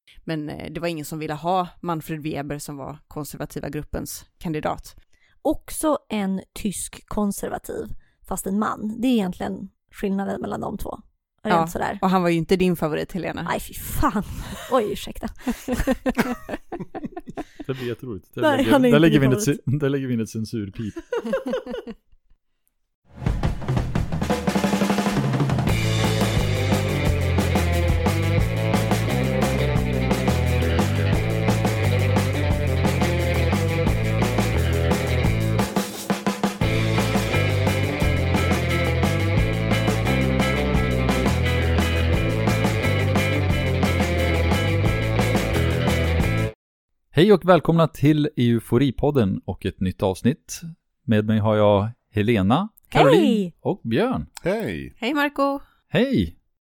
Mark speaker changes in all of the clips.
Speaker 1: Men det var ingen som ville ha Manfred Weber som var konservativa gruppens kandidat.
Speaker 2: Också en tysk konservativ, fast en man. Det är egentligen skillnaden mellan de två.
Speaker 1: Ja,
Speaker 2: sådär.
Speaker 1: Och han var ju inte din favorit, Helena.
Speaker 2: Nej, fy fan. Oj, ursäkta.
Speaker 3: Det blir jätteroligt.
Speaker 2: Nej,
Speaker 3: Där lägger vi in ett censurpip. Hej och välkomna till Euforipodden och ett nytt avsnitt. Med mig har jag Helena, Caroline och Björn.
Speaker 4: Hej!
Speaker 1: Hej Marco!
Speaker 3: Hej!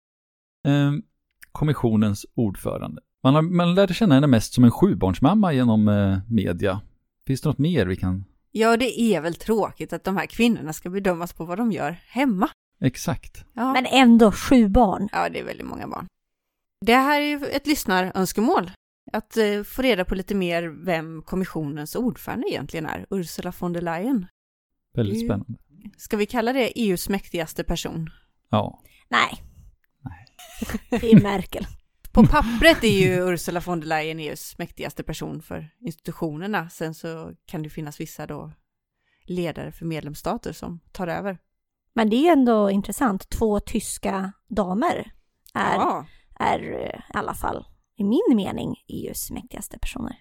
Speaker 3: Kommissionens ordförande. Man lärde känna henne mest som en 7-barnsmamma genom media. Finns det något mer vi kan...
Speaker 1: Ja, det är väl tråkigt att de här kvinnorna ska bedömas på vad de gör hemma.
Speaker 3: Exakt.
Speaker 1: Ja.
Speaker 2: Men ändå 7 barn.
Speaker 1: Ja, det är väldigt många barn. Det här är ju ett lyssnarönskemål. Att få reda på lite mer vem kommissionens ordförande egentligen är. Ursula von der Leyen.
Speaker 3: Väldigt spännande.
Speaker 1: Ska vi kalla det EUs mäktigaste person?
Speaker 3: Ja.
Speaker 2: Nej. Det är Merkel.
Speaker 1: På pappret är ju Ursula von der Leyen EUs mäktigaste person för institutionerna. Sen så kan det finnas vissa då ledare för medlemsstater som tar över.
Speaker 2: Men det är ändå intressant. 2 tyska damer är i alla fall i min mening EUs mäktigaste personer.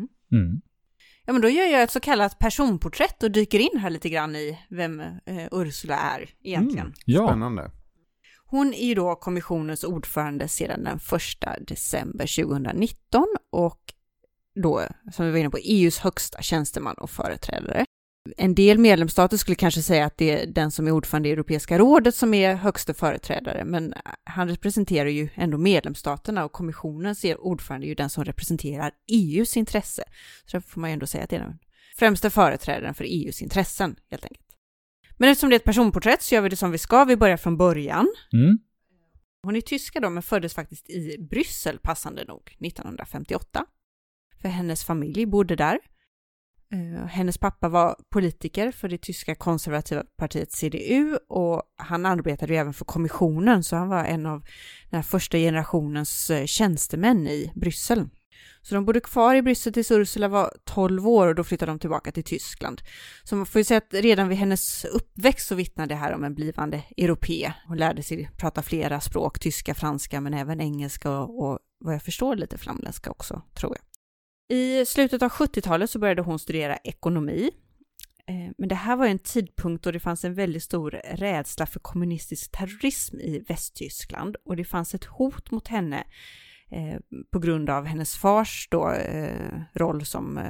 Speaker 1: Ja, men då gör jag ett så kallat personporträtt och dyker in här lite grann i vem Ursula är egentligen.
Speaker 3: Ja.
Speaker 4: Spännande.
Speaker 1: Hon är ju då kommissionens ordförande sedan den 1 december 2019 och då, som vi var inne på, EUs högsta tjänsteman och företrädare. En del medlemsstater skulle kanske säga att det är den som är ordförande i Europeiska rådet som är högsta företrädare, men han representerar ju ändå medlemsstaterna och kommissionens ordförande är ju den som representerar EUs intresse. Så därför får man ju ändå säga att det är den främsta företrädaren för EUs intressen helt enkelt. Men eftersom det är ett personporträtt så gör vi det som vi ska. Vi börjar från början. Hon är tyska då, men föddes faktiskt i Bryssel passande nog 1958. För hennes familj bodde där. Hennes pappa var politiker för det tyska konservativa partiet CDU och han arbetade ju även för kommissionen, så han var en av den här första generationens tjänstemän i Bryssel. Så de bodde kvar i Bryssel tills Ursula var 12 år och då flyttade de tillbaka till Tyskland. Så man får ju säga att redan vid hennes uppväxt så vittnar det här om en blivande europé. Hon lärde sig prata flera språk, tyska, franska men även engelska och vad jag förstår lite flamländska också, tror jag. I slutet av 70-talet så började hon studera ekonomi. Men det här var en tidpunkt då det fanns en väldigt stor rädsla för kommunistisk terrorism i Västtyskland. Och det fanns ett hot mot henne på grund av hennes fars då, roll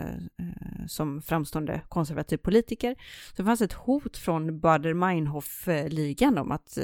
Speaker 1: som framstående konservativ politiker. Så det fanns ett hot från Baader-Meinhof-ligan om att,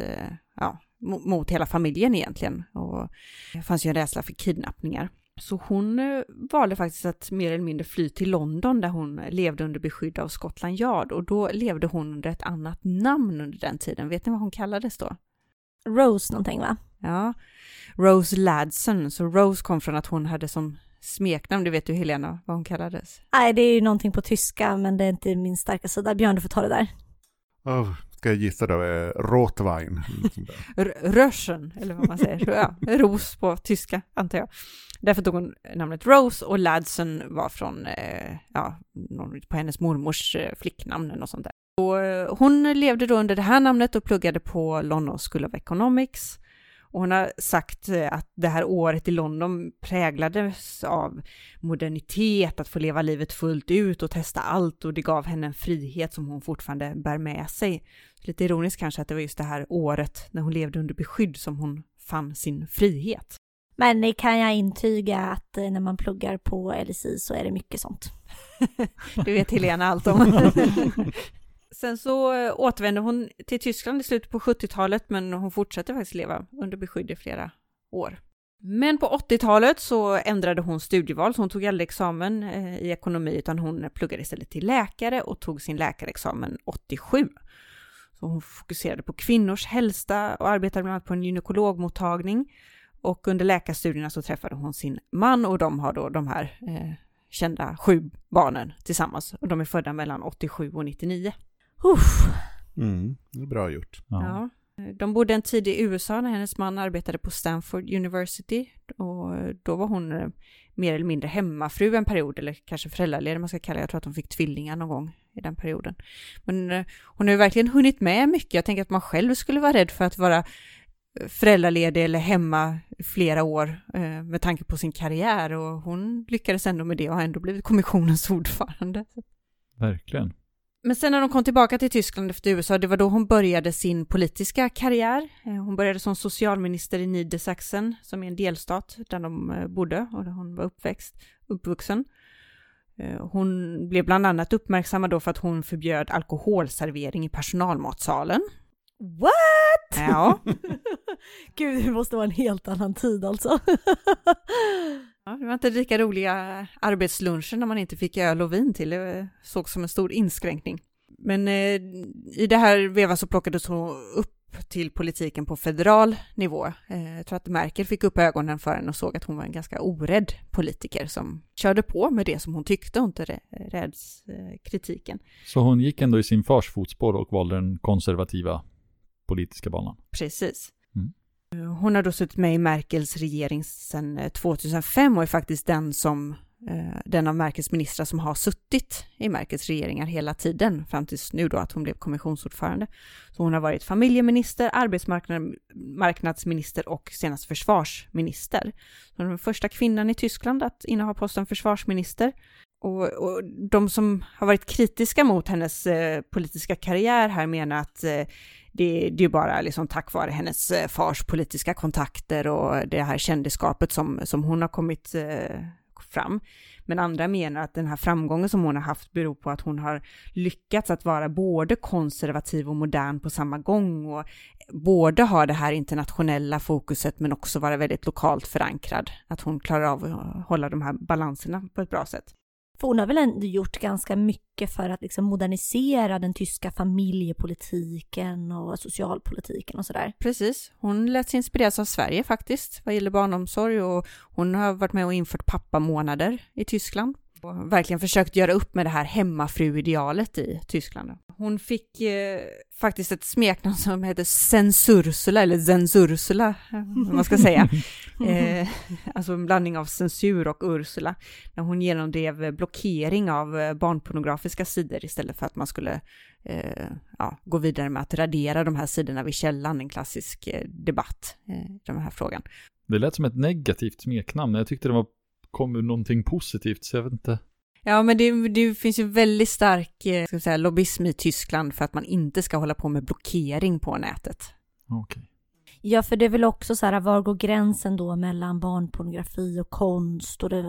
Speaker 1: mot hela familjen egentligen. Och det fanns ju en rädsla för kidnappningar. Så hon valde faktiskt att mer eller mindre fly till London där hon levde under beskydd av Scotland Yard. Och då levde hon under ett annat namn under den tiden. Vet ni vad hon kallades då?
Speaker 2: Rose någonting, va?
Speaker 1: Ja, Rose Ladson. Så Rose kom från att hon hade som smeknamn. Du vet du, Helena, vad hon kallades?
Speaker 2: Nej, det är ju någonting på tyska, men det är inte min starka sida. Björn, du får ta det där.
Speaker 4: Ska jag gissa då? Rotwein.
Speaker 1: Röschen, eller vad man säger. Ja, ros på tyska, antar jag. Därför tog hon namnet Rose och Ladson var från på hennes mormors flicknamn och sånt där. Och hon levde då under det här namnet och pluggade på London School of Economics. Och hon har sagt att det här året i London präglades av modernitet, att få leva livet fullt ut och testa allt, och det gav henne en frihet som hon fortfarande bär med sig. Lite ironiskt kanske att det var just det här året när hon levde under beskydd som hon fann sin frihet.
Speaker 2: Men det kan jag intyga att när man pluggar på LSI så är det mycket sånt.
Speaker 1: Det vet Helena allt om. Sen så återvände hon till Tyskland i slutet på 70-talet, men hon fortsatte faktiskt leva under beskydd i flera år. Men på 80-talet så ändrade hon studieval, så hon tog aldrig examen i ekonomi utan hon pluggade istället till läkare och tog sin läkarexamen 87. Så hon fokuserade på kvinnors hälsa och arbetade bland annat på en gynekologmottagning. Och under läkarstudierna så träffade hon sin man och de har då de här kända 7 barnen tillsammans. Och de är födda mellan 87 och 99.
Speaker 4: Det är bra gjort.
Speaker 1: Ja. De bodde en tid i USA när hennes man arbetade på Stanford University. Och då var hon mer eller mindre hemmafru en period, eller kanske föräldraledig man ska kalla det. Jag tror att de fick tvillingar någon gång i den perioden. Men hon har ju verkligen hunnit med mycket. Jag tänker att man själv skulle vara rädd för att vara föräldraledig eller hemma flera år med tanke på sin karriär. Och hon lyckades ändå med det och har ändå blivit kommissionens ordförande.
Speaker 3: Verkligen.
Speaker 1: Men sen när de kom tillbaka till Tyskland efter USA, det var då hon började sin politiska karriär. Hon började som socialminister i Niedersachsen, som är en delstat där de bodde och där hon var uppvuxen. Hon blev bland annat uppmärksammad då för att hon förbjöd alkoholservering i personalmatsalen.
Speaker 2: What?
Speaker 1: Ja.
Speaker 2: Gud, det måste vara en helt annan tid alltså.
Speaker 1: Ja, det var inte lika roliga arbetsluncher när man inte fick öl och vin till. Det såg som en stor inskränkning. Men i det här vevan så plockades hon upp till politiken på federal nivå. Jag tror att Merkel fick upp ögonen för henne och såg att hon var en ganska orädd politiker som körde på med det som hon tyckte och inte räds kritiken.
Speaker 3: Så hon gick ändå i sin fars fotspår och valde den konservativa politiska banan.
Speaker 1: Precis. Hon har då suttit med i Merkels regering sedan 2005 och är faktiskt den av Merkels ministrar som har suttit i Merkels regeringar hela tiden fram tills nu då att hon blev kommissionsordförande. Så hon har varit familjeminister, arbetsmarknadsminister och senast försvarsminister. Så hon är den första kvinnan i Tyskland att inneha posten försvarsminister. Och de som har varit kritiska mot hennes politiska karriär här menar att det är bara liksom tack vare hennes fars politiska kontakter och det här kändisskapet som hon har kommit fram. Men andra menar att den här framgången som hon har haft beror på att hon har lyckats att vara både konservativ och modern på samma gång och både ha det här internationella fokuset men också vara väldigt lokalt förankrad. Att hon klarar av att hålla de här balanserna på ett bra sätt.
Speaker 2: För hon har väl ändå gjort ganska mycket för att liksom modernisera den tyska familjepolitiken och socialpolitiken och sådär.
Speaker 1: Precis. Hon lät sig inspireras av Sverige faktiskt vad gäller barnomsorg och hon har varit med och infört pappamånader i Tyskland. Och verkligen försökt göra upp med det här hemmafru-idealet i Tyskland. Hon fick faktiskt ett smeknamn som heter Censursula eller Zensursula, vad man ska säga. Alltså en blandning av censur och Ursula. När hon genomdrev blockering av barnpornografiska sidor istället för att man skulle gå vidare med att radera de här sidorna vid källan. En klassisk debatt i den här frågan.
Speaker 3: Det lät som ett negativt smeknamn. Jag tyckte det kom ur någonting positivt, så jag vet inte.
Speaker 1: Ja, men det finns ju väldigt stark lobbyism i Tyskland för att man inte ska hålla på med blockering på nätet.
Speaker 3: Okej.
Speaker 2: Ja, för det är väl också så här, var går gränsen då mellan barnpornografi och konst och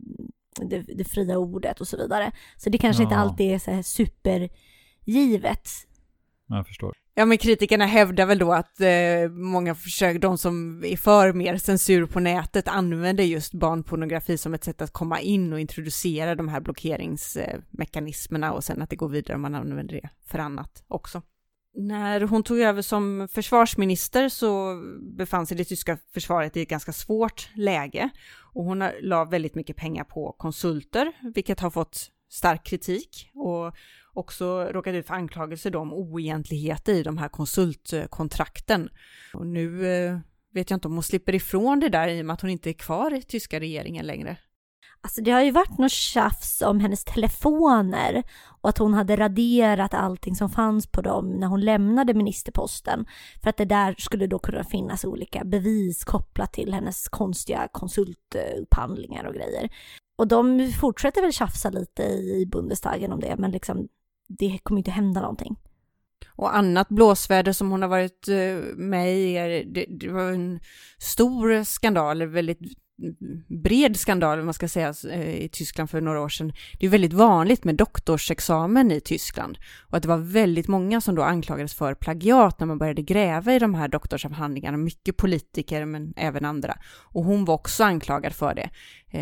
Speaker 2: det fria ordet och så vidare. Så det kanske inte alltid är så här supergivet.
Speaker 3: Jag förstår.
Speaker 1: Ja, men kritikerna hävdar väl då att många de som är för mer censur på nätet använder just barnpornografi som ett sätt att komma in och introducera de här blockeringsmekanismerna och sen att det går vidare om man använder det för annat också. När hon tog över som försvarsminister så befann sig det tyska försvaret i ett ganska svårt läge och hon la väldigt mycket pengar på konsulter, vilket har fått stark kritik och också råkat ut för anklagelser om oegentligheter i de här konsultkontrakten. Och nu vet jag inte om hon slipper ifrån det där i och med att hon inte är kvar i tyska regeringen längre.
Speaker 2: Alltså det har ju varit något tjafs om hennes telefoner och att hon hade raderat allting som fanns på dem när hon lämnade ministerposten. För att det där skulle då kunna finnas olika bevis kopplat till hennes konstiga konsultupphandlingar och grejer. Och de fortsätter väl tjafsa lite i Bundestagen om det, men liksom det kommer inte hända någonting.
Speaker 1: Och annat blåsväder som hon har varit med i, det var en stor skandal, väldigt bred skandal man ska säga i Tyskland för några år sedan. Det är väldigt vanligt med doktorsexamen i Tyskland och att det var väldigt många som då anklagades för plagiat när man började gräva i de här doktorsavhandlingarna, mycket politiker men även andra. Och hon var också anklagad för det.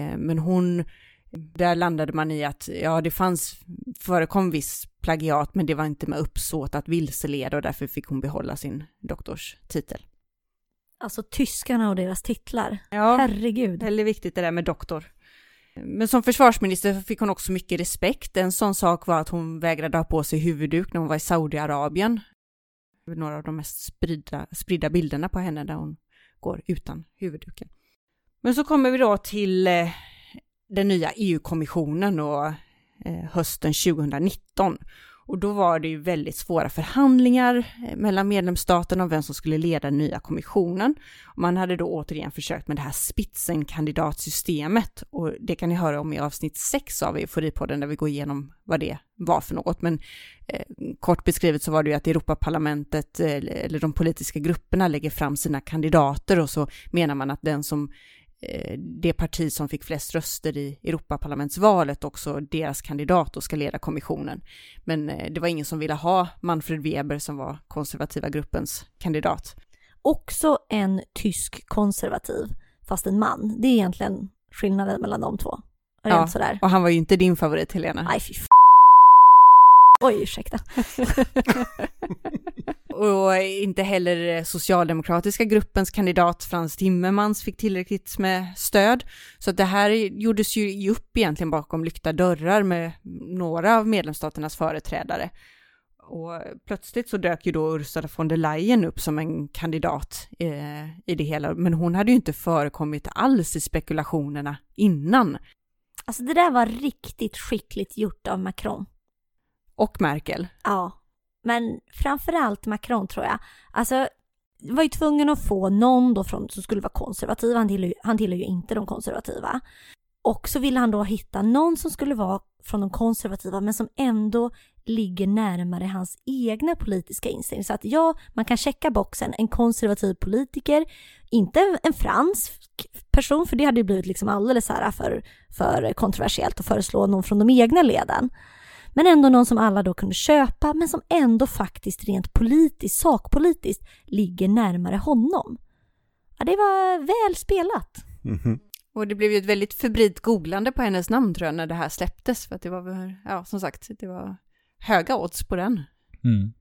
Speaker 1: Men där landade man i att det förekom viss plagiat men det var inte med uppsåt att vilseleda och därför fick hon behålla sin doktorstitel.
Speaker 2: Alltså tyskarna och deras titlar.
Speaker 1: Ja,
Speaker 2: herregud.
Speaker 1: Väldigt viktigt det där med doktor. Men som försvarsminister fick hon också mycket respekt. En sån sak var att hon vägrade ha på sig huvudduk när hon var i Saudiarabien. Några av de mest spridda bilderna på henne där hon går utan huvudduken. Men så kommer vi då till den nya EU-kommissionen och hösten 2019. Och då var det ju väldigt svåra förhandlingar mellan medlemsstaterna om vem som skulle leda den nya kommissionen. Man hade då återigen försökt med det här Spitzenkandidatsystemet, och det kan ni höra om i avsnitt 6 av Euforipodden där vi går igenom vad det var för något. Men kort beskrivet så var det ju att Europaparlamentet eller de politiska grupperna lägger fram sina kandidater, och så menar man att det parti som fick flest röster i Europaparlamentsvalet, också deras kandidat, och ska leda kommissionen. Men det var ingen som ville ha Manfred Weber som var konservativa gruppens kandidat.
Speaker 2: Också en tysk konservativ, fast en man. Det är egentligen skillnaden mellan de två.
Speaker 1: Ja,
Speaker 2: sådär.
Speaker 1: Och han var ju inte din favorit, Helena.
Speaker 2: Nej, Oj, ursäkta.
Speaker 1: Och inte heller socialdemokratiska gruppens kandidat Frans Timmermans fick tillräckligt med stöd. Så det här gjordes ju upp egentligen bakom lyckta dörrar med några av medlemsstaternas företrädare. Och plötsligt så dök ju då Ursula von der Leyen upp som en kandidat i det hela. Men hon hade ju inte förekommit alls i spekulationerna innan.
Speaker 2: Alltså det där var riktigt skickligt gjort av Macron.
Speaker 1: Och Merkel.
Speaker 2: Ja, men framförallt Macron tror jag. Alltså, var ju tvungen att få någon då som skulle vara konservativ. Han tillhör ju inte de konservativa. Och så ville han då hitta någon som skulle vara från de konservativa, men som ändå ligger närmare hans egna politiska inställning. Så att man kan checka boxen, en konservativ politiker, inte en fransk person, för det hade ju blivit liksom alldeles här för kontroversiellt att föreslå någon från de egna leden. Men ändå någon som alla då kunde köpa, men som ändå faktiskt rent politiskt, sakpolitiskt ligger närmare honom. Ja, det var väl spelat.
Speaker 4: Mm-hmm.
Speaker 1: Och det blev ju ett väldigt febrilt googlande på hennes namn tror jag när det här släpptes. För att det var, ja som sagt, det var höga odds på den.
Speaker 3: Mm.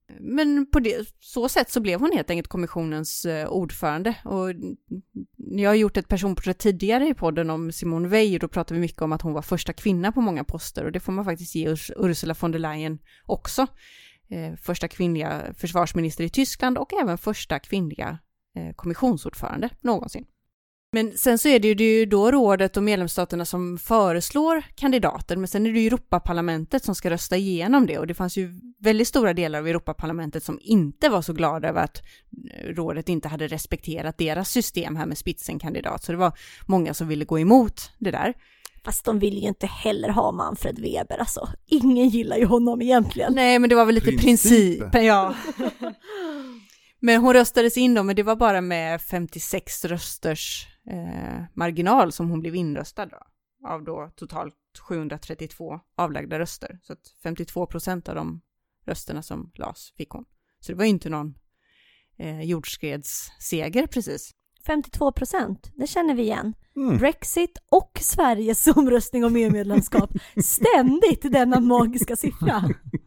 Speaker 1: Men på så sätt så blev hon helt enkelt kommissionens ordförande. Och jag har gjort ett personporträtt tidigare i podden om Simone Veil, och då pratade vi mycket om att hon var första kvinna på många poster. Och det får man faktiskt ge Ursula von der Leyen också. Första kvinnliga försvarsminister i Tyskland och även första kvinnliga kommissionsordförande någonsin. Men sen så är det ju då rådet och medlemsstaterna som föreslår kandidater, men sen är det ju Europaparlamentet som ska rösta igenom det, och det fanns ju väldigt stora delar av Europaparlamentet som inte var så glada över att rådet inte hade respekterat deras system här med spitzenkandidat, så det var många som ville gå emot det där.
Speaker 2: Fast de vill ju inte heller ha Manfred Weber, alltså. Ingen gillar ju honom egentligen.
Speaker 1: Nej, men det var väl lite principen, ja. Men hon röstades in då, men det var bara med 56 rösters marginal som hon blev inröstad då, av då totalt 732 avlagda röster. Så att 52% av de rösterna som lades fick hon. Så det var inte någon jordskredsseger precis.
Speaker 2: 52%, det känner vi igen. Brexit och Sveriges omröstning om EU-medlemskap. Ständigt denna magiska siffra.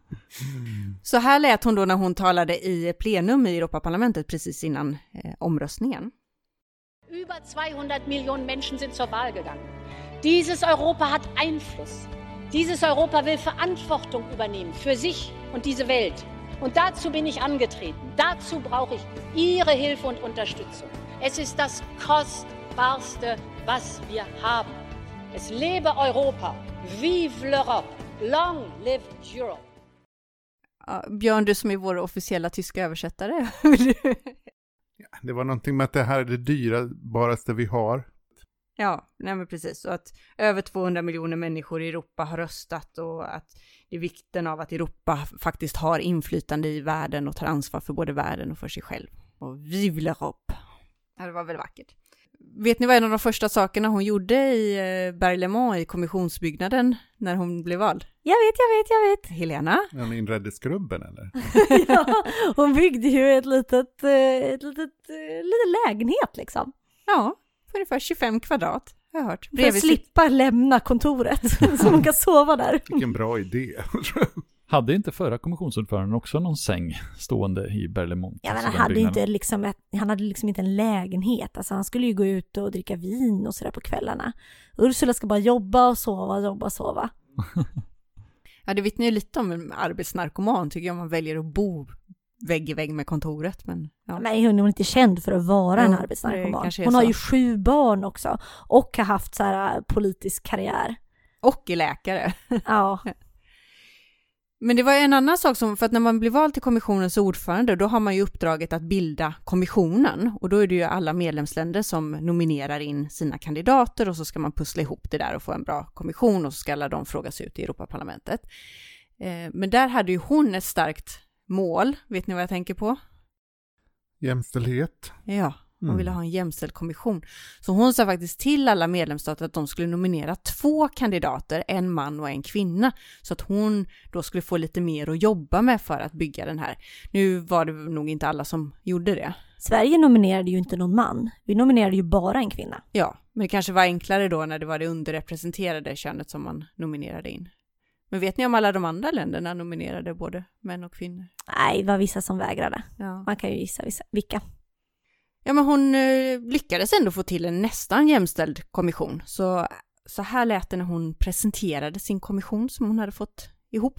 Speaker 1: Så här lät hon då när hon talade i plenum i Europaparlamentet precis innan omröstningen.
Speaker 5: Über 200 Millionen Menschen sind zur Wahl gegangen. Dieses Europa hat Einfluss. Dieses Europa will Verantwortung übernehmen für sich und diese Welt. Und dazu bin ich angetreten. Dazu brauche ich Ihre Hilfe und Unterstützung. Es ist das Kostbarste, was wir haben. Es lebe Europa. Vive l'Europe. Long live Europe.
Speaker 1: Björn, du som är vår officiella tyska översättare.
Speaker 4: Ja, det var någonting med att det här är det dyrbaste vi har.
Speaker 1: Ja, nej men precis. Så att över 200 miljoner människor i Europa har röstat, och att det är vikten av att Europa faktiskt har inflytande i världen och tar ansvar för både världen och för sig själv. Och vive l'Europe. Ja, det var väl vackert. Vet ni vad en av de första sakerna hon gjorde i Berlaymont i kommissionsbyggnaden när hon blev vald?
Speaker 2: Jag vet.
Speaker 1: Helena?
Speaker 4: Hon inredde skrubben eller?
Speaker 2: Ja, hon byggde ju ett litet lägenhet liksom.
Speaker 1: Ja, för ungefär 25 kvadrat har jag hört.
Speaker 2: För att slippa lämna kontoret så hon kan sova där.
Speaker 4: Vilken bra idé.
Speaker 3: Hade inte förra kommissionsordföranden också någon säng stående i Berlemont?
Speaker 2: Ja, men
Speaker 3: alltså
Speaker 2: han hade liksom inte en lägenhet. Alltså han skulle ju gå ut och dricka vin och sådär på kvällarna. Ursula ska bara jobba och sova.
Speaker 1: Ja, det vittnar ju lite om en arbetsnarkoman tycker jag, man väljer att bo vägg i vägg med kontoret. Men
Speaker 2: hon är inte känd för att vara en arbetsnarkoman. Hon har ju 7 barn också och har haft så här politisk karriär.
Speaker 1: Och är läkare.
Speaker 2: Ja.
Speaker 1: Men det var en annan sak för att när man blir vald till kommissionens ordförande då har man ju uppdraget att bilda kommissionen och då är det ju alla medlemsländer som nominerar in sina kandidater och så ska man pussla ihop det där och få en bra kommission och så ska alla de frågas ut i Europaparlamentet. Men där hade ju hon ett starkt mål, vet ni vad jag tänker på?
Speaker 4: Jämställdhet.
Speaker 1: Ja, hon ville ha en jämställd kommission. Så hon sa faktiskt till alla medlemsstater att de skulle nominera 2 kandidater, en man och en kvinna. Så att hon då skulle få lite mer att jobba med för att bygga den här. Nu var det nog inte alla som gjorde det.
Speaker 2: Sverige nominerade ju inte någon man. Vi nominerade ju bara en kvinna.
Speaker 1: Ja, men det kanske var enklare då när det var det underrepresenterade könet som man nominerade in. Men vet ni om alla de andra länderna nominerade både män och kvinnor?
Speaker 2: Nej, det var vissa som vägrade.
Speaker 1: Ja.
Speaker 2: Man kan ju gissa vilka.
Speaker 1: Ja, men hon lyckades ändå få till en nästan jämställd kommission. Så här lät det när hon presenterade sin kommission som hon hade fått ihop.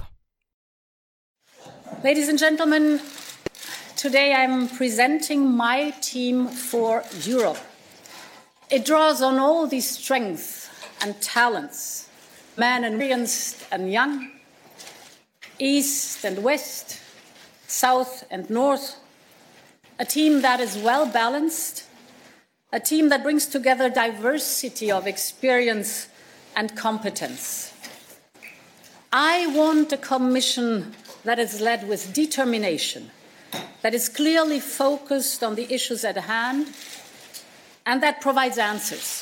Speaker 5: Ladies and gentlemen, today I'm presenting my team for Europe. It draws on all these strengths and talents, men and experienced and young, east and west, south and north. A team that is well balanced, a team that brings together diversity of experience and competence. I want a commission that is led with determination, that is clearly focused on the issues at hand, and that provides answers.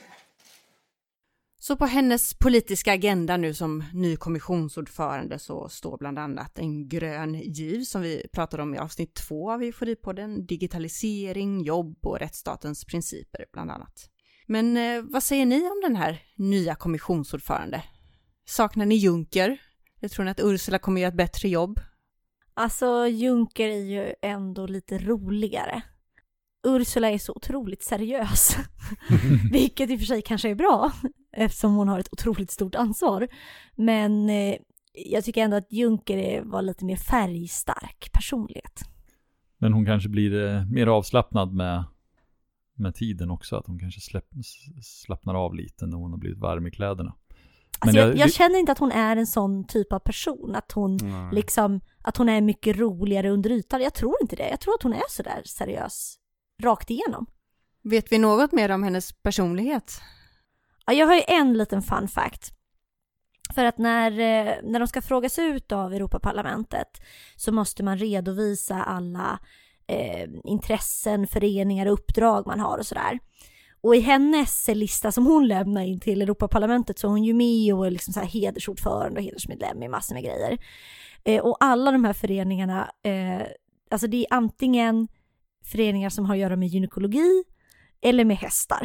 Speaker 1: Så på hennes politiska agenda nu som ny kommissionsordförande så står bland annat en grön giv som vi pratade om i avsnitt 2 av Eufori-podden, digitalisering, jobb och rättsstatens principer bland annat. Men vad säger ni om den här nya kommissionsordförande? Saknar ni Juncker? Jag tror ni att Ursula kommer göra ett bättre jobb?
Speaker 2: Alltså Juncker är ju ändå lite roligare. Ursula är så otroligt seriös, vilket i och för sig kanske är bra eftersom hon har ett otroligt stort ansvar. Men jag tycker ändå att Juncker var lite mer färgstark personlighet. Men
Speaker 3: hon kanske blir mer avslappnad med tiden också, att hon kanske slappnar av lite när hon har blivit varm i kläderna.
Speaker 2: Alltså jag känner inte att hon är en sån typ av person, att hon att hon är mycket roligare under ytan. Jag tror inte det. Jag tror att hon är så där seriös rakt igenom.
Speaker 1: Vet vi något mer om hennes personlighet?
Speaker 2: Ja, jag har ju en liten fun fact. För att när de ska frågas ut av Europaparlamentet så måste man redovisa alla intressen, föreningar och uppdrag man har och sådär. Och i hennes lista som hon lämnar in till Europaparlamentet så är hon ju med och är liksom så här hedersordförande och hedersmedlem i massor med grejer. Och alla de här föreningarna, alltså det är antingen föreningar som har att göra med gynekologi eller med hästar.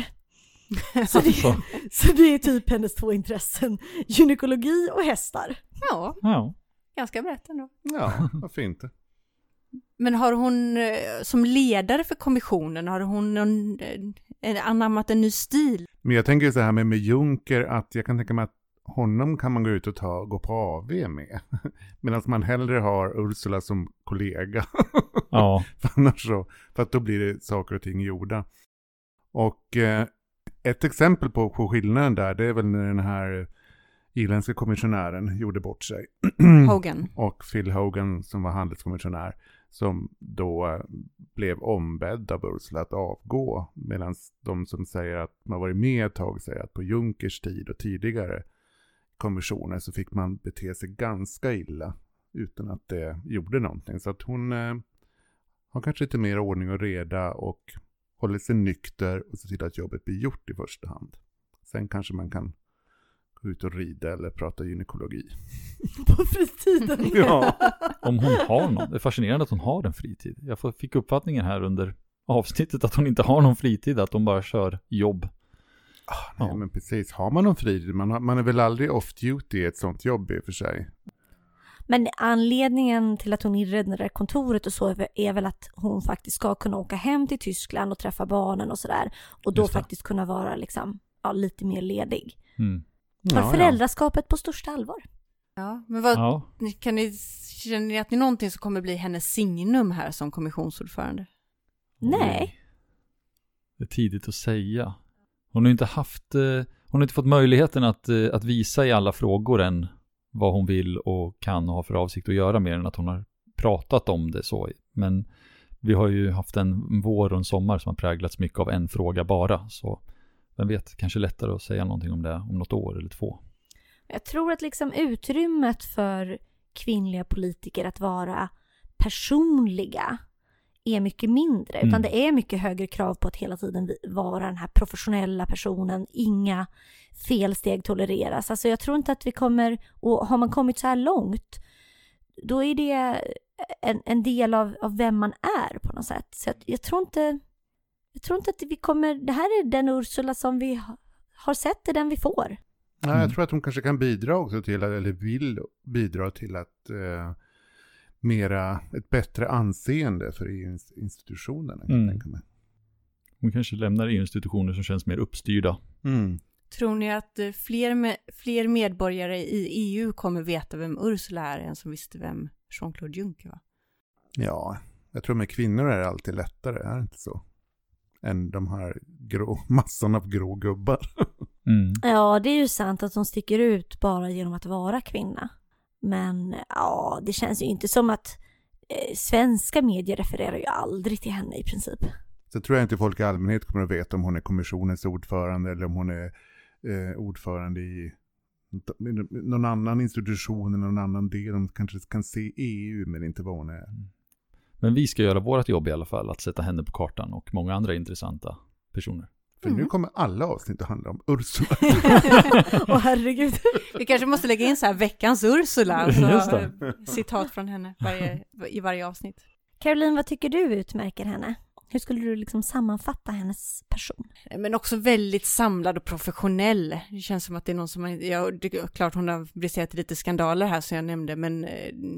Speaker 2: Så det är typ hennes 2 intressen. Gynekologi och hästar.
Speaker 1: Ja. Ganska brett ändå.
Speaker 4: Ja, varför inte?
Speaker 1: Men har hon som ledare för kommissionen, har hon anammat en ny stil?
Speaker 4: Men jag tänker så här med Juncker, att jag kan tänka mig att honom kan man gå ut och gå på AV med. Medan man hellre har Ursula som kollega.
Speaker 3: Ja.
Speaker 4: För att då blir det saker och ting gjorda. Och ett exempel på skillnaden där, det är väl när den här irländska kommissionären gjorde bort sig.
Speaker 1: Hogan.
Speaker 4: Och Phil Hogan som var handelskommissionär, som då blev ombedd av Ursula att avgå. Medan de som säger att man varit med ett tag säger att på Junckers tid och tidigare kommissioner så fick man bete sig ganska illa utan att det gjorde någonting. Så att hon har kanske lite mer ordning och reda och håller sig nykter och ser till att jobbet blir gjort i första hand. Sen kanske man kan gå ut och rida eller prata gynekologi.
Speaker 2: På fritiden?
Speaker 4: Ja.
Speaker 3: Om hon har någon. Det är fascinerande att hon har en fritid. Jag fick uppfattningen här under avsnittet att hon inte har någon fritid, att hon bara kör jobb.
Speaker 4: Nej, men precis. Har man någon fritid? Man är väl aldrig off-duty i ett sånt jobb i och för sig?
Speaker 2: Men anledningen till att hon inredde det där kontoret och så är väl att hon faktiskt ska kunna åka hem till Tyskland och träffa barnen och sådär. Och då faktiskt kunna vara liksom, lite mer ledig. Tar föräldraskapet på största allvar.
Speaker 1: Ja, men känner ni att det är någonting som kommer bli hennes signum här som kommissionsordförande?
Speaker 2: Nej.
Speaker 3: Det är tidigt att säga. Hon har inte fått möjligheten att visa i alla frågor än vad hon vill och kan och har för avsikt att göra, mer än att hon har pratat om det så. Men vi har ju haft en vår och en sommar som har präglats mycket av en fråga bara, så vem vet, kanske lättare att säga någonting om det om något år eller 2.
Speaker 2: Jag tror att liksom utrymmet för kvinnliga politiker att vara personliga är mycket mindre. Utan det är mycket högre krav på att hela tiden vara den här professionella personen. Inga felsteg tolereras. Alltså jag tror inte att vi kommer, och har man kommit så här långt, då är det en del av vem man är på något sätt. Så jag tror inte att vi kommer, det här är den Ursula som vi har sett, det den vi får.
Speaker 4: Ja, jag tror att hon kanske kan bidra också till, eller vill bidra till att ett bättre anseende för EU-institutionerna.
Speaker 3: Hon kanske lämnar EU-institutioner som känns mer uppstyrda.
Speaker 1: Tror ni att fler medborgare i EU kommer veta vem Ursula är än som visste vem Jean-Claude Juncker var?
Speaker 4: Ja, jag tror med kvinnor är det alltid lättare, är det inte så? Än de här massorna av grå gubbar.
Speaker 2: Ja, det är ju sant att de sticker ut bara genom att vara kvinna. Men det känns ju inte som att svenska medier refererar ju aldrig till henne i princip.
Speaker 4: Så tror jag inte folk i allmänhet kommer att veta om hon är kommissionens ordförande eller om hon är ordförande i någon annan institution eller någon annan del. De kanske kan se EU men inte vad hon är.
Speaker 3: Men vi ska göra vårt jobb i alla fall, att sätta henne på kartan och många andra intressanta personer.
Speaker 4: För nu kommer alla avsnitt att handla om Ursula.
Speaker 2: Herregud.
Speaker 1: Vi kanske måste lägga in så här veckans Ursula. Alltså, citat från henne i varje avsnitt.
Speaker 2: Caroline, vad tycker du utmärker henne? Hur skulle du liksom sammanfatta hennes person?
Speaker 1: Men också väldigt samlad och professionell. Det känns som att det är någon som det är klart hon har briserat lite skandaler här som jag nämnde, men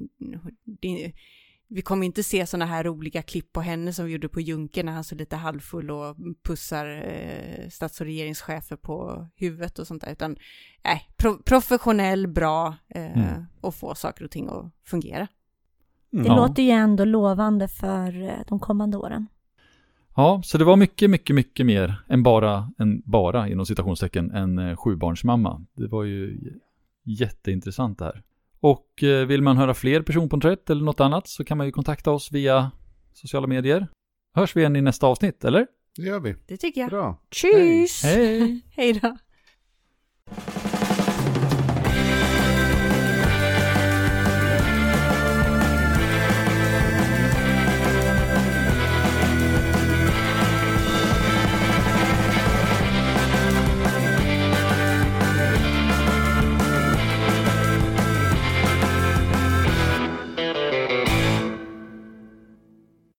Speaker 1: vi kommer inte se såna här roliga klipp på henne som vi gjorde på Juncker när han så lite halvfull och pussar stats- och regeringschefer på huvudet och sånt där, utan professionell, bra och få saker och ting att fungera.
Speaker 2: Det låter ju ändå lovande för de kommande åren.
Speaker 3: Ja, så det var mycket, mycket, mycket mer än bara inom citationstecken en 7-barnsmamma. Det var ju jätteintressant det här. Och vill man höra fler personporträtt eller något annat så kan man ju kontakta oss via sociala medier. Hörs vi igen i nästa avsnitt, eller?
Speaker 4: Det gör vi.
Speaker 1: Det tycker jag.
Speaker 4: Bra.
Speaker 1: Tjus!
Speaker 3: Hej!
Speaker 1: Hej då!